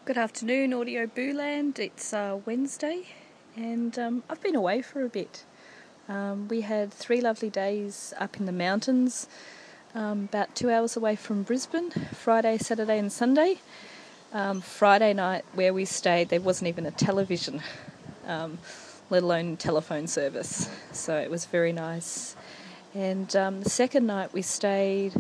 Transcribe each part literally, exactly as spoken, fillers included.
Good afternoon, Audio Booland. It's uh, Wednesday, and um, I've been away for a bit. Um, we had three lovely days up in the mountains, um, about two hours away from Brisbane, Friday, Saturday and Sunday. Um, Friday night, where we stayed, there wasn't even a television, um, let alone telephone service, so it was very nice. And um, the second night we stayed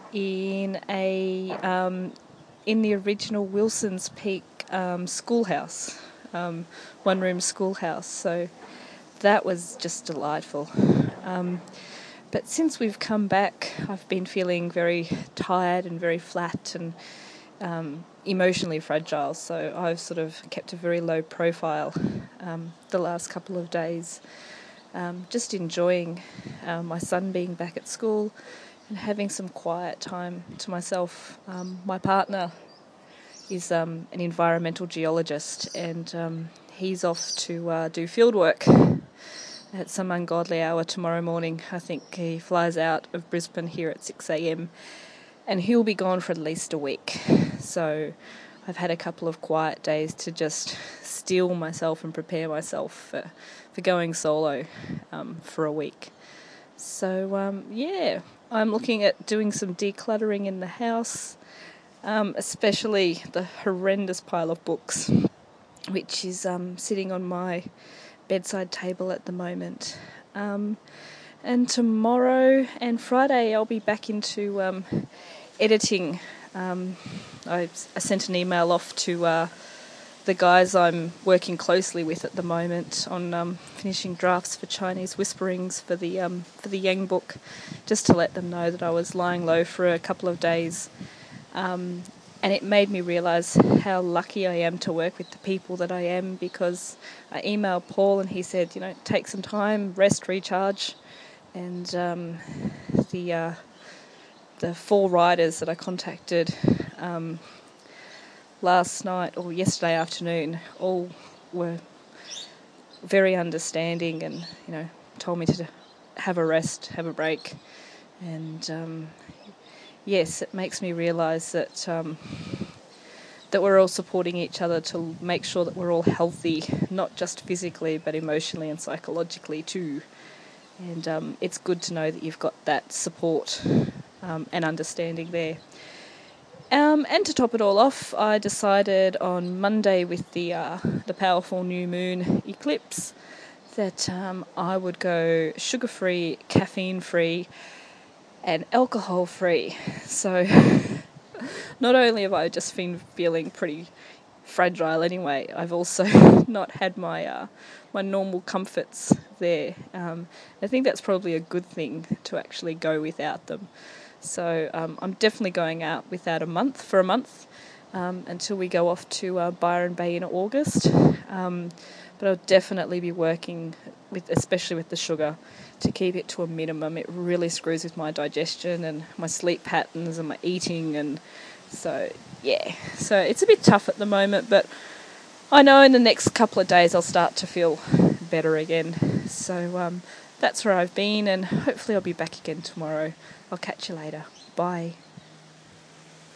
in a um, in the original Wilson's Peak um, schoolhouse, um, one-room schoolhouse. So that was just delightful. Um, but since we've come back, I've been feeling very tired and very flat and um, emotionally fragile. So I've sort of kept a very low profile um, the last couple of days. Um, just enjoying uh, my son being back at school and having some quiet time to myself. Um, my partner is um, an environmental geologist, and um, he's off to uh, do field work at some ungodly hour tomorrow morning. I think he flies out of Brisbane here at six a.m. and he'll be gone for at least a week. So I've had a couple of quiet days to just steel myself and prepare myself for, for going solo um, for a week. So, um, yeah, I'm looking at doing some decluttering in the house, um, especially the horrendous pile of books, which is um, sitting on my bedside table at the moment. Um, and tomorrow and Friday I'll be back into um, editing. Um, I, I sent an email off to uh, the guys I'm working closely with at the moment on um, finishing drafts for Chinese Whisperings for the um, for the Yang book, just to let them know that I was lying low for a couple of days. Um, and it made me realise how lucky I am to work with the people that I am, because I emailed Paul and he said, you know, take some time, rest, recharge. And um, the uh, the four writers that I contacted um, last night or yesterday afternoon all were very understanding and, you know, told me to have a rest, have a break. And um, yes, it makes me realise that um, that we're all supporting each other to make sure that we're all healthy, not just physically but emotionally and psychologically too. And um, it's good to know that you've got that support um, and understanding there. Um, and to top it all off, I decided on Monday with the uh, the powerful new moon eclipse that um, I would go sugar-free, caffeine-free and alcohol-free. So not only have I just been feeling pretty fragile anyway, I've also not had my uh, my normal comforts there. Um, I think that's probably a good thing, to actually go without them. So um, I'm definitely going out without a month for a month um, until we go off to uh, Byron Bay in August. Um, but I'll definitely be working with, especially with the sugar, to keep it to a minimum. It really screws with my digestion and my sleep patterns and my eating, and so yeah. So it's a bit tough at the moment, but I know in the next couple of days I'll start to feel better again. So um, that's where I've been, and hopefully I'll be back again tomorrow. I'll catch you later. Bye.